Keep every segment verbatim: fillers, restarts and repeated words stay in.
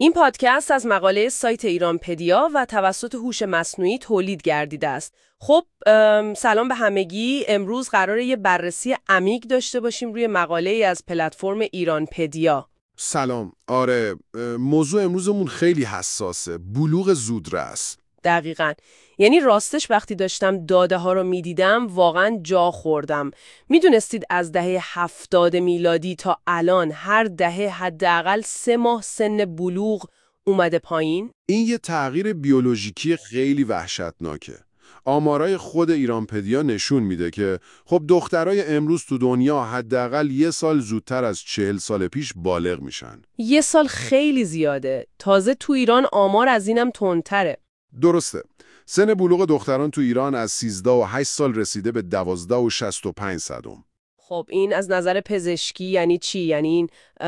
این پادکست از مقاله سایت ایرانپدیا و توسط هوش مصنوعی تولید گردیده است. خب سلام به همگی. امروز قراره یه بررسی عمیق داشته باشیم روی مقاله ای از پلتفرم ایرانپدیا. سلام. آره، موضوع امروزمون خیلی حساسه. بلوغ زودرس. دقیقاً. یعنی راستش وقتی داشتم داده ها رو میدیدم واقعاً جا خوردم. میدونستید از دهه هفتاد میلادی تا الان هر دهه حداقل سه ماه سن بلوغ اومده پایین؟ این یه تغییر بیولوژیکی خیلی وحشتناکه. آمارای خود ایرانپدیا نشون میده که خب دخترای امروز تو دنیا حداقل یه سال زودتر از چهل سال پیش بالغ میشن. یه سال خیلی زیاده. تازه تو ایران آمار از اینم تندتره. درسته. سن بلوغ دختران تو ایران از سیزده و هشت سال رسیده به دوازده و شصت و پنج صدم. خب این از نظر پزشکی یعنی چی؟ یعنی این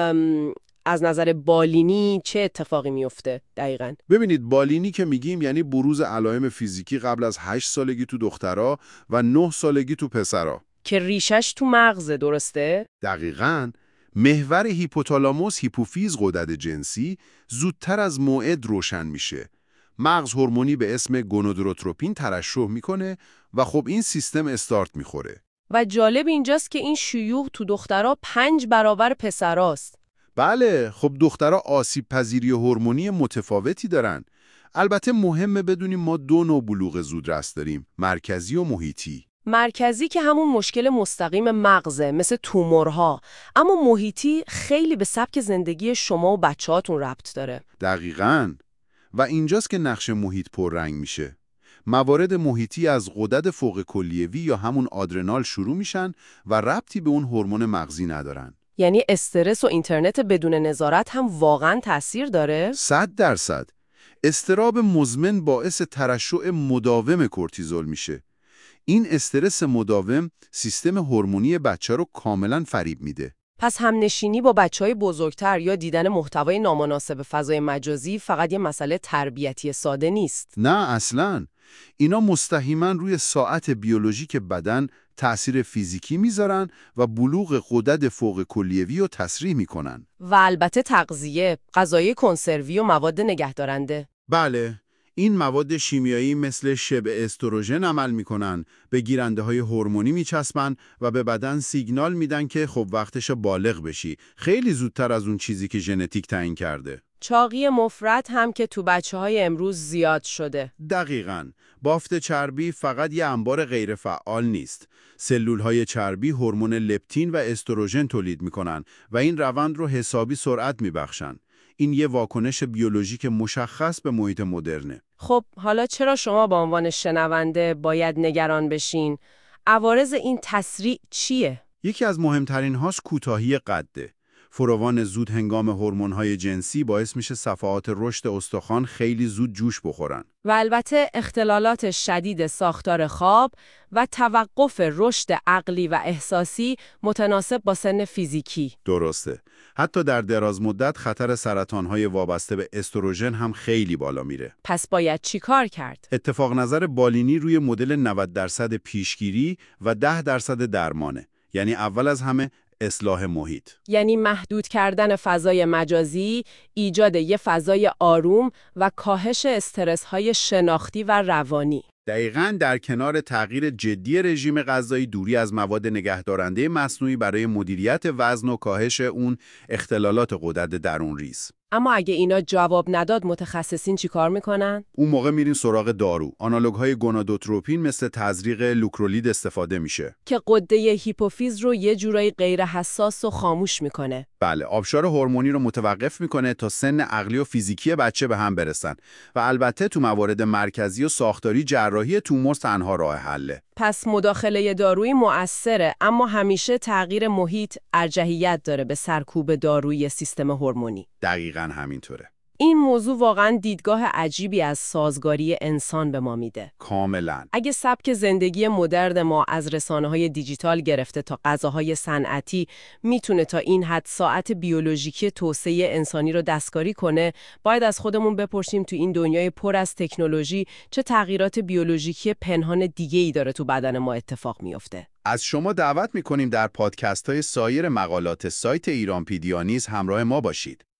از نظر بالینی چه اتفاقی میفته دقیقاً؟ ببینید، بالینی که میگیم یعنی بروز علائم فیزیکی قبل از هشت سالگی تو دخترها و نه سالگی تو پسرها. که ریشش تو مغزه، درسته؟ دقیقاً. محور هیپوتالاموس هیپوفیز غدد جنسی زودتر از موعد روشن میشه. مغز هورمونی به اسم گونادوتروپین ترشح میکنه و خب این سیستم استارت میخوره. و جالب اینجاست که این شیوع تو دخترها پنج برابر پسراست. بله، خب دخترها آسیب پذیری هورمونی متفاوتی دارن. البته مهمه بدونیم ما دو نوع بلوغ زودرس داریم، مرکزی و محیطی. مرکزی که همون مشکل مستقیم مغزه، مثل تومورها، اما محیطی خیلی به سبک زندگی شما و بچه‌هاتون ربط داره. دقیقاً. و اینجاست که نقش محیط پررنگ میشه. موارد محیطی از غدد فوق کلیوی یا همون آدرنال شروع میشن و ربطی به اون هورمون مغزی ندارن. یعنی استرس و اینترنت بدون نظارت هم واقعاً تأثیر داره؟ صد درصد. اضطراب مزمن باعث ترشح مداوم کورتیزول میشه. این استرس مداوم سیستم هورمونی بچه رو کاملا فریب میده. پس همنشینی با بچهای بزرگتر یا دیدن محتوای نامناسب فضای مجازی فقط یه مسئله تربیتی ساده نیست. نه اصلاً. اینا مستقیما روی ساعت بیولوژیک بدن تأثیر فیزیکی میذارن و بلوغ غدد فوق کلیوی رو تسریع میکنن. و البته تغذیه، غذای کنسروی و مواد نگهدارنده. بله، این مواد شیمیایی مثل شبع استروژن عمل میکنن، به گیرنده های هورمونی میچسبن و به بدن سیگنال میدن که خب وقتش بالغ بشی، خیلی زودتر از اون چیزی که ژنتیک تعیین کرده. چاقی مفرط هم که تو بچه‌های امروز زیاد شده. دقیقاً. بافت چربی فقط یه انبار غیرفعال نیست. سلول‌های چربی هورمون لپتین و استروژن تولید میکنن و این روند رو حسابی سرعت میبخشن. این یه واکنش بیولوژیک مشخص به محیط مدرنه. خب حالا چرا شما به عنوان شنونده باید نگران بشین؟ عوارض این تسریع چیه؟ یکی از مهمترین هاش کوتاهی قده. فروان زود هنگام هورمون‌های جنسی باعث میشه صفحات رشد استخوان خیلی زود جوش بخورن. و البته اختلالات شدید ساختار خواب و توقف رشد عقلی و احساسی متناسب با سن فیزیکی. درسته. حتی در دراز مدت خطر سرطان‌های وابسته به استروژن هم خیلی بالا میره. پس باید چی کار کرد؟ اتفاق نظر بالینی روی مدل نود درصد پیشگیری و ده درصد درمانه. یعنی اول از همه اصلاح محیط. یعنی محدود کردن فضای مجازی، ایجاد یه فضای آروم و کاهش استرس‌های شناختی و روانی. دقیقاً. در کنار تغییر جدی رژیم غذایی، دوری از مواد نگهدارنده مصنوعی برای مدیریت وزن و کاهش اون اختلالات غدد درونریز. اما اگه اینا جواب نداد متخصصین چی کار میکنن؟ اون موقع میرین سراغ دارو. آنالوگ‌های گونادوتروپین مثل تزریق لوکرولید استفاده میشه که غده هیپوفیز رو یه جورایی غیر حساس و خاموش میکنه. بله، آبشار هورمونی رو متوقف میکنه تا سن عقلی و فیزیکی بچه به هم برسن. و البته تو موارد مرکزی و ساختاری جراحی تومور تنها راه حله. پس مداخله دارویی مؤثره، اما همیشه تغییر محیط ارجحیت داره به سرکوب دارویی سیستم هورمونی. دقیقاً همینطوره. این موضوع واقعاً دیدگاه عجیبی از سازگاری انسان به ما میده. کاملاً. اگه سبک زندگی مدرن ما از رسانه‌های دیجیتال گرفته تا غذاهای صنعتی میتونه تا این حد ساعت بیولوژیکی توسعه انسانی رو دستکاری کنه، باید از خودمون بپرسیم تو این دنیای پر از تکنولوژی چه تغییرات بیولوژیکی پنهان دیگه‌ای داره تو بدن ما اتفاق میفته. از شما دعوت میکنیم در پادکست‌های سایر مقالات سایت ایرانپدیا نیز همراه ما باشید.